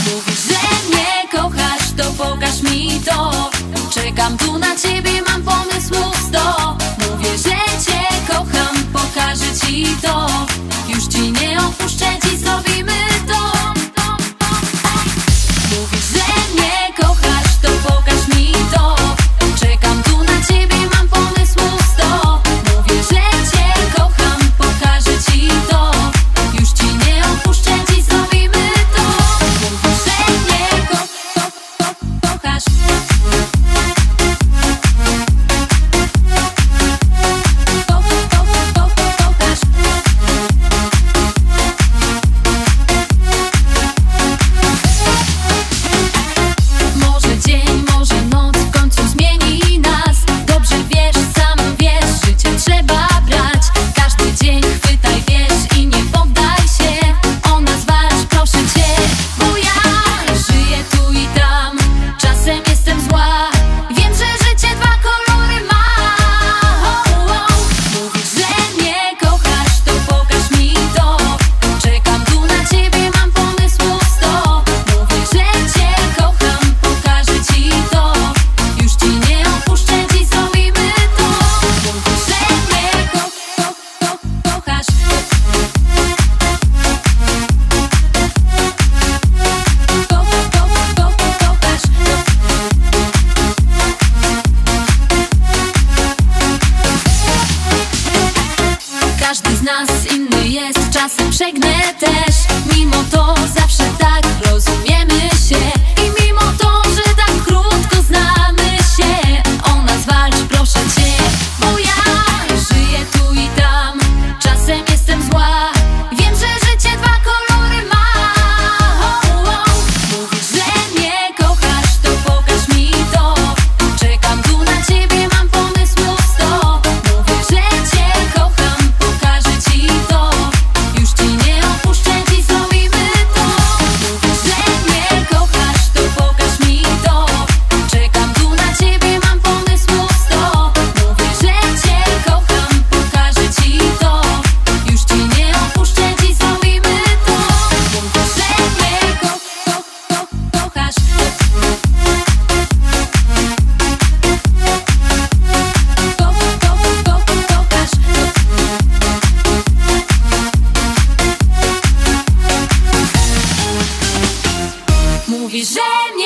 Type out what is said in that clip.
Mówisz, że mnie kochasz, to pokaż mi to. Czekam tu na ciebie, mam pomysłów 100. Mówię, że cię kocham, pokażę ci to. Już ci nie opuszczę, dziś zrobimy to. Mówisz, że mnie kochasz, to pokaż mi to. Czekam tu na ciebie, mam pomysłów 100. Mówię, że cię kocham, pokażę ci to. Już ci nie opuszczę, dziś zrobimy to. Mówisz, że mnie kochasz. Może dzień, może noc w końcu zmieni nas. Dobrze wiesz, sam wiesz, życie trzeba brać. Każdy dzień chwytaj, wiesz i nie poddaj się. O nas walcz, proszę cię, bo ja żyję tu i tam. Czasem jestem zła, wiem, że życie dwa kolory ma. Mówisz, że mnie kochasz, to pokaż mi to. Czekam tu na ciebie, mam pomysłów 100. Mówię, że cię kocham, pokażę ci to. Już ci nie opuszczę, dziś zrobimy to. Mówisz, że mnie kochasz. Każdy z nas inny jest, czasem przegnę też. Mimo to zawsze tak rozumiemy się. I mimo to, że tak krótko znamy się. O nas walcz, proszę cię, bo ja żyję tu i tam. Czasem jestem zła, wiem, że życie dwa kolory ma. Mówisz, że mnie kochasz, to pokaż mi to. Czekam tu na ciebie, mam pomysłów 100. Mówię, że cię kocham, pokażę ci to. Już ci nie opuszczę, dziś zrobimy to. Mówisz, że mnie kochasz, to pokaż mi to. Czekam tu na ciebie, mam pomysłów 100. Mówię, że cię kocham, pokażę ci to. Już ci nie opuszczę, dziś zrobimy to. Mówisz, że mnie kochasz. Mówisz, że mnie